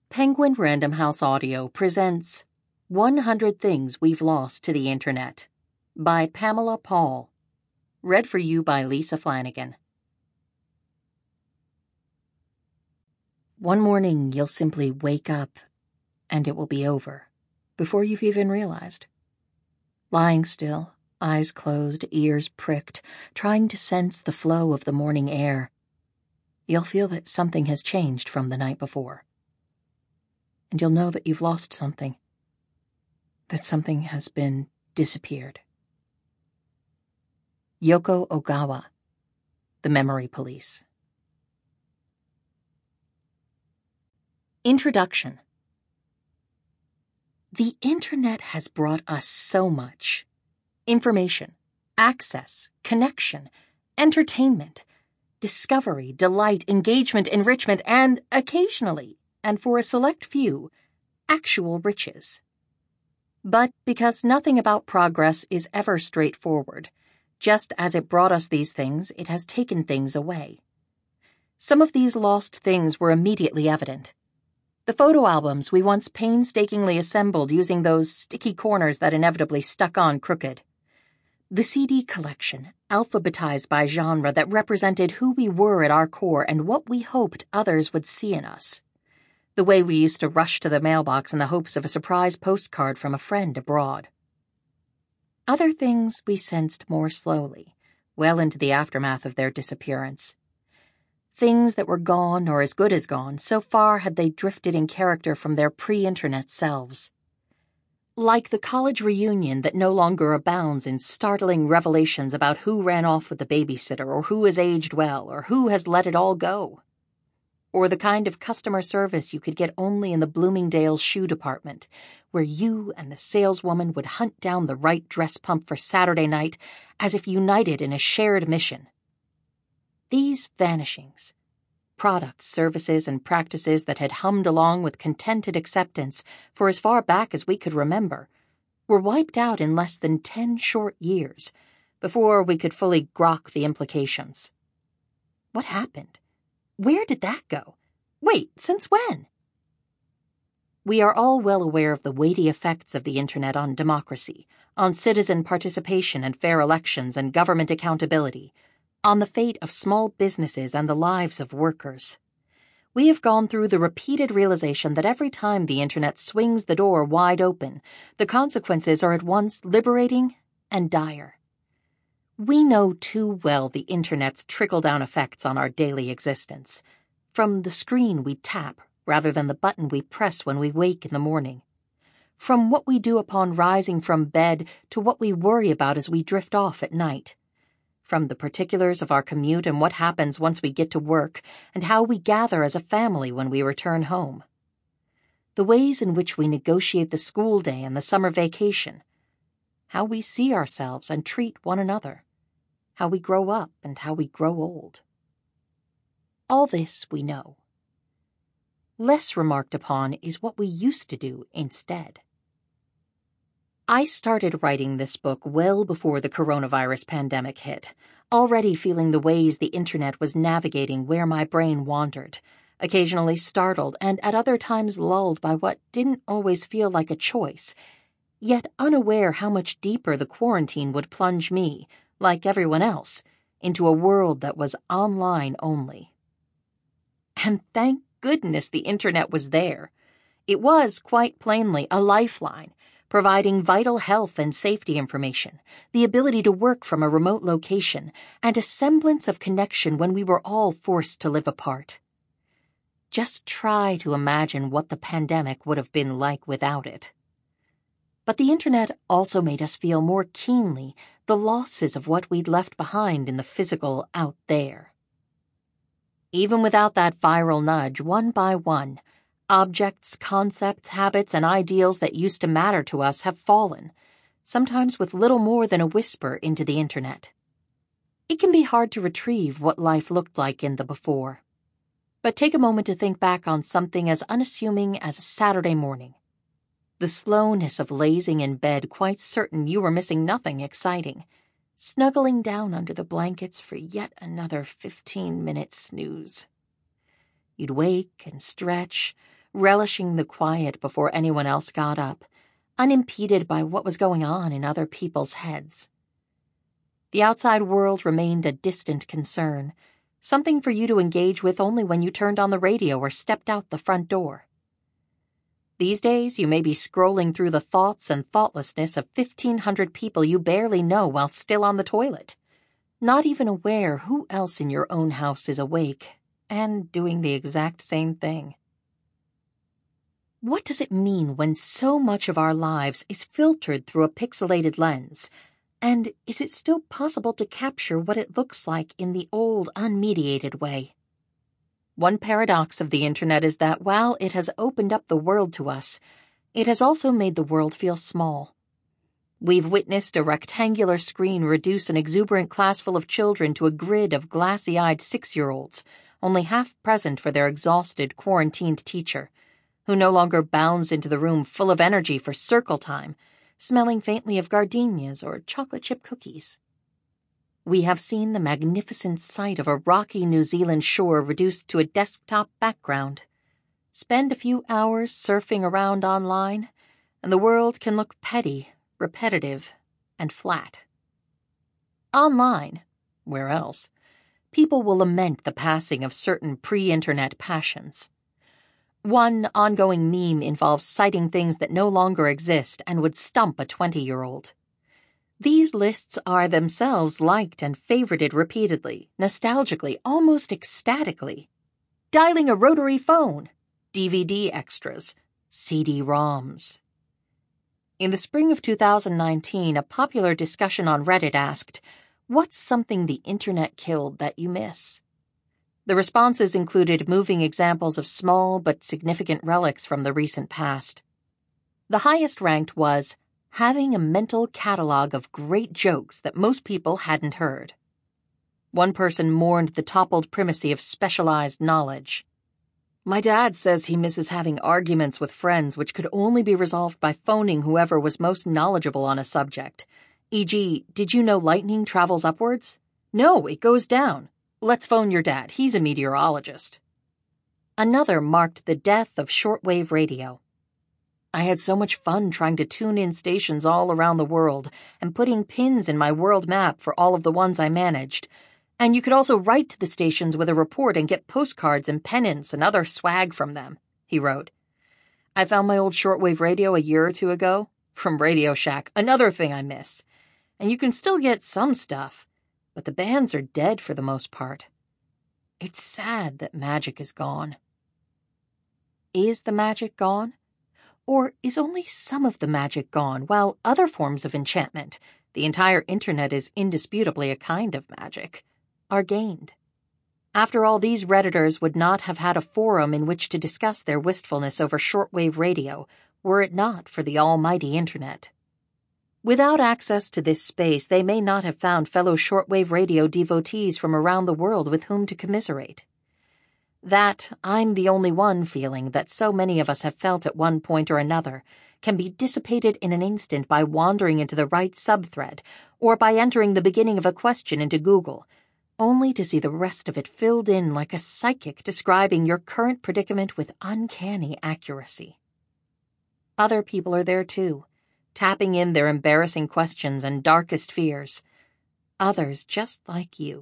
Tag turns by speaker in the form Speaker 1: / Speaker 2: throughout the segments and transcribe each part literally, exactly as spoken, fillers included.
Speaker 1: Penguin Random House Audio presents one hundred Things We've Lost to the Internet by Pamela Paul. Read for you by Lisa Flanagan. One morning you'll simply wake up and it will be over before you've even realized. Lying still, eyes closed, ears pricked, trying to sense the flow of the morning air, you'll feel that something has changed from the night before. And you'll know that you've lost something, that something has been disappeared. Yoko Ogawa, The Memory Police. Introduction. The Internet has brought us so much. Information, access, connection, entertainment, discovery, delight, engagement, enrichment, and occasionally, and for a select few, actual riches. But because nothing about progress is ever straightforward, just as it brought us these things, it has taken things away. Some of these lost things were immediately evident. The photo albums we once painstakingly assembled using those sticky corners that inevitably stuck on crooked. The C D collection, alphabetized by genre, that represented who we were at our core and what we hoped others would see in us. The way we used to rush to the mailbox in the hopes of a surprise postcard from a friend abroad. Other things we sensed more slowly, well into the aftermath of their disappearance. Things that were gone or as good as gone, so far had they drifted in character from their pre-internet selves. Like the college reunion that no longer abounds in startling revelations about who ran off with the babysitter or who has aged well or who has let it all go. Or the kind of customer service you could get only in the Bloomingdale's shoe department, where you and the saleswoman would hunt down the right dress pump for Saturday night as if united in a shared mission. These vanishings, products, services, and practices that had hummed along with contented acceptance for as far back as we could remember, were wiped out in less than ten short years before we could fully grok the implications. What happened? Where did that go? Wait, since when? We are all well aware of the weighty effects of the Internet on democracy, on citizen participation and fair elections and government accountability, on the fate of small businesses and the lives of workers. We have gone through the repeated realization that every time the Internet swings the door wide open, the consequences are at once liberating and dire. We know too well the Internet's trickle-down effects on our daily existence, from the screen we tap rather than the button we press when we wake in the morning, from what we do upon rising from bed to what we worry about as we drift off at night, from the particulars of our commute and what happens once we get to work and how we gather as a family when we return home, the ways in which we negotiate the school day and the summer vacation, how we see ourselves and treat one another, how we grow up and how we grow old. All this we know. Less remarked upon is what we used to do instead. I started writing this book well before the coronavirus pandemic hit, already feeling the ways the Internet was navigating where my brain wandered, occasionally startled and at other times lulled by what didn't always feel like a choice, yet unaware how much deeper the quarantine would plunge me, like everyone else, into a world that was online only. And thank goodness the Internet was there. It was, quite plainly, a lifeline, providing vital health and safety information, the ability to work from a remote location, and a semblance of connection when we were all forced to live apart. Just try to imagine what the pandemic would have been like without it. But the Internet also made us feel more keenly the losses of what we'd left behind in the physical out there. Even without that viral nudge, one by one, objects, concepts, habits, and ideals that used to matter to us have fallen, sometimes with little more than a whisper, into the Internet. It can be hard to retrieve what life looked like in the before. But take a moment to think back on something as unassuming as a Saturday morning. The slowness of lazing in bed, quite certain you were missing nothing exciting, snuggling down under the blankets for yet another fifteen-minute snooze. You'd wake and stretch, relishing the quiet before anyone else got up, unimpeded by what was going on in other people's heads. The outside world remained a distant concern, something for you to engage with only when you turned on the radio or stepped out the front door. These days, you may be scrolling through the thoughts and thoughtlessness of fifteen hundred people you barely know while still on the toilet, not even aware who else in your own house is awake and doing the exact same thing. What does it mean when so much of our lives is filtered through a pixelated lens? And is it still possible to capture what it looks like in the old, unmediated way? One paradox of the internet is that while it has opened up the world to us, it has also made the world feel small. We've witnessed a rectangular screen reduce an exuberant class full of children to a grid of glassy-eyed six-year-olds, only half present for their exhausted, quarantined teacher, who no longer bounds into the room full of energy for circle time, smelling faintly of gardenias or chocolate chip cookies. We have seen the magnificent sight of a rocky New Zealand shore reduced to a desktop background. Spend a few hours surfing around online, and the world can look petty, repetitive, and flat. Online, where else, people will lament the passing of certain pre-internet passions. One ongoing meme involves citing things that no longer exist and would stump a twenty-year-old. These lists are themselves liked and favorited repeatedly, nostalgically, almost ecstatically. Dialing a rotary phone, D V D extras, C D ROMs. In the spring of two thousand nineteen, a popular discussion on Reddit asked, "What's something the internet killed that you miss?" The responses included moving examples of small but significant relics from the recent past. The highest ranked was having a mental catalog of great jokes that most people hadn't heard. One person mourned the toppled primacy of specialized knowledge. "My dad says he misses having arguments with friends which could only be resolved by phoning whoever was most knowledgeable on a subject. for example, did you know lightning travels upwards? No, it goes down. Let's phone your dad. He's a meteorologist." Another marked the death of shortwave radio. "I had so much fun trying to tune in stations all around the world and putting pins in my world map for all of the ones I managed. And you could also write to the stations with a report and get postcards and pennants and other swag from them," he wrote. "I found my old shortwave radio a year or two ago from Radio Shack, another thing I miss. And you can still get some stuff, but the bands are dead for the most part. It's sad that magic is gone." Is the magic gone? Or is only some of the magic gone, while other forms of enchantment, the entire internet is indisputably a kind of magic, are gained? After all, these Redditors would not have had a forum in which to discuss their wistfulness over shortwave radio were it not for the almighty internet. Without access to this space, they may not have found fellow shortwave radio devotees from around the world with whom to commiserate. That "I'm the only one" feeling that so many of us have felt at one point or another can be dissipated in an instant by wandering into the right subthread or by entering the beginning of a question into Google, only to see the rest of it filled in like a psychic describing your current predicament with uncanny accuracy. Other people are there too, tapping in their embarrassing questions and darkest fears. Others just like you.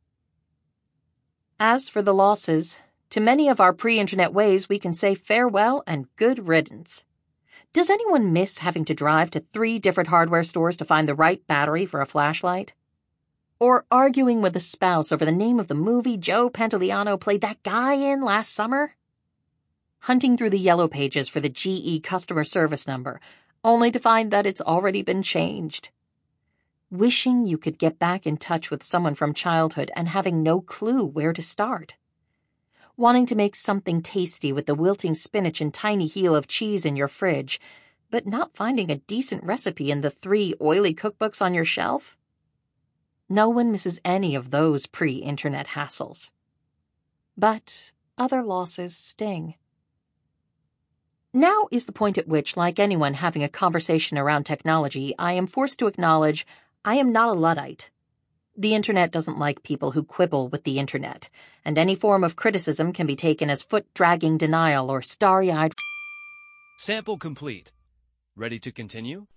Speaker 1: As for the losses, to many of our pre-internet ways we can say farewell and good riddance. Does anyone miss having to drive to three different hardware stores to find the right battery for a flashlight? Or arguing with a spouse over the name of the movie Joe Pantoliano played that guy in last summer? Hunting through the yellow pages for the G E customer service number, only to find that it's already been changed. Wishing you could get back in touch with someone from childhood and having no clue where to start. Wanting to make something tasty with the wilting spinach and tiny heel of cheese in your fridge, but not finding a decent recipe in the three oily cookbooks on your shelf? No one misses any of those pre-internet hassles. But other losses sting. Now is the point at which, like anyone having a conversation around technology, I am forced to acknowledge I am not a Luddite. The internet doesn't like people who quibble with the internet, and any form of criticism can be taken as foot-dragging denial or starry-eyed.
Speaker 2: Sample complete. Ready to continue?